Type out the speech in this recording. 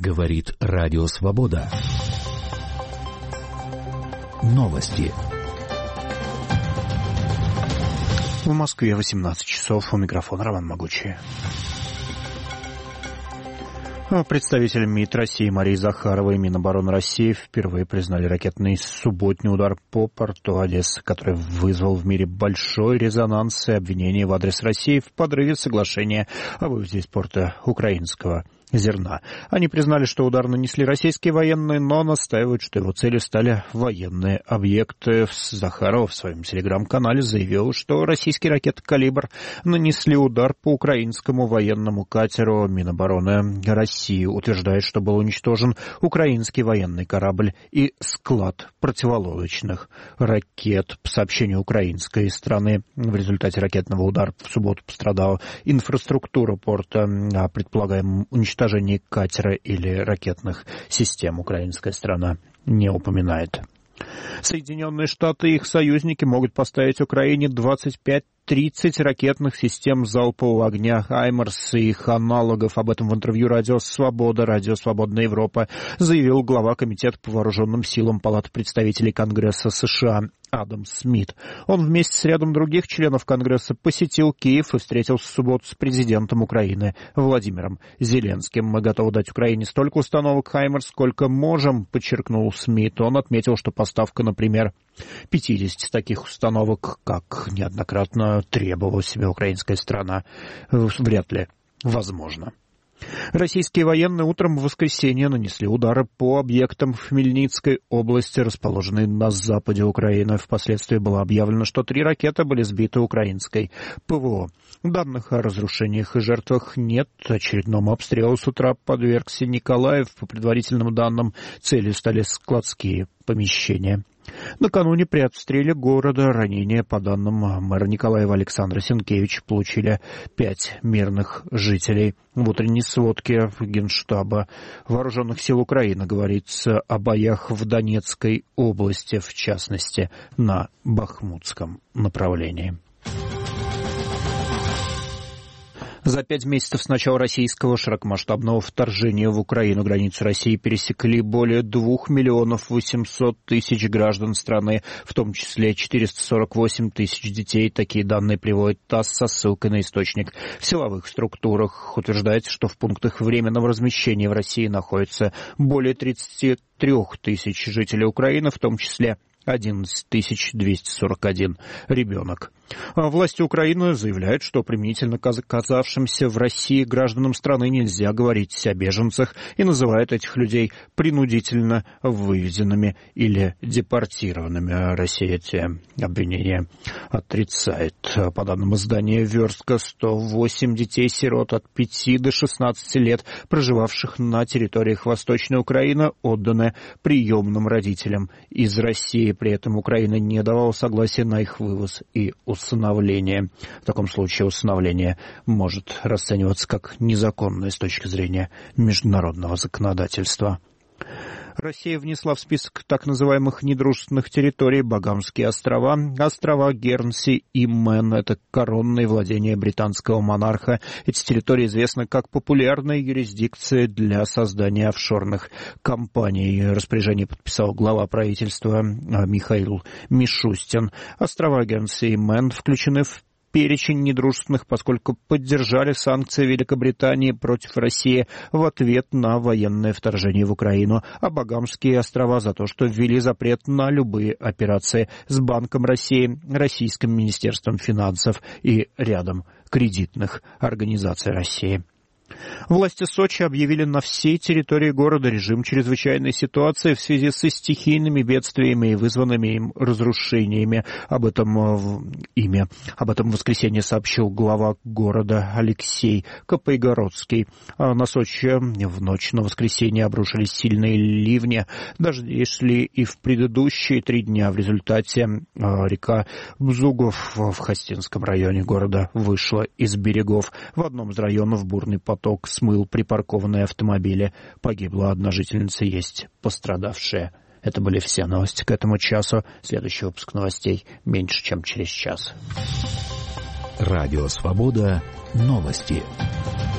Говорит Радио Свобода. Новости. В Москве 18 часов. У микрофона Роман Могучий. Представитель МИД России Мария Захарова и Минобороны России впервые признали ракетный субботний удар по порту Одессы, который вызвал в мире большой резонанс и обвинения в адрес России в подрыве соглашения о вывозе из порта украинского зерна. Они признали, что удар нанесли российские военные, но настаивают, что его целью стали военные объекты. Захарова в своем телеграм-канале заявил, что российские ракеты «Калибр» нанесли удар по украинскому военному катеру. Минобороны России утверждает, что был уничтожен украинский военный корабль и склад противолодочных ракет. По сообщению украинской страны, в результате ракетного удара в субботу пострадала инфраструктура порта. О предполагаемом уничтожении катера или ракетных систем украинская страна не упоминает. Соединенные Штаты и их союзники могут поставить Украине 25-30 ракетных систем залпового огня «Хаймерс» и их аналогов. Об этом в интервью «Радио Свобода», «Радио Свободная Европа» заявил глава Комитета по вооруженным силам Палаты представителей Конгресса США Адам Смит. Он вместе с рядом других членов Конгресса посетил Киев и встретился в субботу с президентом Украины Владимиром Зеленским. «Мы готовы дать Украине столько установок «Хаймерс», сколько можем», подчеркнул Смит. Он отметил, что поставка, например, 50 таких установок, как неоднократно требовала себе украинская страна, вряд ли возможно. Российские военные утром в воскресенье нанесли удары по объектам в Хмельницкой области, расположенной на западе Украины. Впоследствии было объявлено, что 3 ракеты были сбиты украинской ПВО. Данных о разрушениях и жертвах нет. Очередному обстрелу с утра подвергся Николаев. По предварительным данным, целью стали складские помещения. Накануне при обстреле города ранения, по данным мэра Николаева Александра Сенкевича, получили 5 мирных жителей. В утренней сводке Генштаба Вооруженных сил Украины говорится о боях в Донецкой области, в частности, на Бахмутском направлении. За 5 месяцев с начала российского широкомасштабного вторжения в Украину границу России пересекли более 2 800 000 граждан страны, в том числе 448 000 детей. Такие данные приводит ТАСС со ссылкой на источник. В силовых структурах утверждается, что в пунктах временного размещения в России находится более 33 000 жителей Украины, в том числе 11 241 ребенок. Власти Украины заявляют, что применительно к оказавшимся в России гражданам страны нельзя говорить о беженцах и называют этих людей принудительно вывезенными или депортированными. Россия эти обвинения отрицает. По данным издания «Верстка», 108 детей-сирот от 5 до 16 лет, проживавших на территориях Восточной Украины, отданы приемным родителям из России. При этом Украина не давала согласия на их вывоз и усыновление. В таком случае усыновление может расцениваться как незаконное с точки зрения международного законодательства. Россия внесла в список так называемых недружественных территорий Багамские острова, острова Гернси и Мэн. Это коронные владения британского монарха. Эти территории известны как популярная юрисдикция для создания офшорных компаний. Распоряжение подписал глава правительства Михаил Мишустин. Острова Гернси и Мэн включены в перечень недружественных, поскольку поддержали санкции Великобритании против России в ответ на военное вторжение в Украину, а Багамские острова за то, что ввели запрет на любые операции с Банком России, Российским министерством финансов и рядом кредитных организаций России. Власти Сочи объявили на всей территории города режим чрезвычайной ситуации в связи со стихийными бедствиями и вызванными им разрушениями. Об этом в воскресенье сообщил глава города Алексей Капайгородский. На Сочи в ночь на воскресенье обрушились сильные ливни. Дожди шли и в предыдущие 3 дня. В результате река Бзугов в Хостинском районе города вышла из берегов. В одном из районов бурный поток смыл припаркованные автомобили. Погибла одна жительница, есть пострадавшие. Это были все новости к этому часу. Следующий выпуск новостей меньше, чем через час. Радио Свобода. Новости.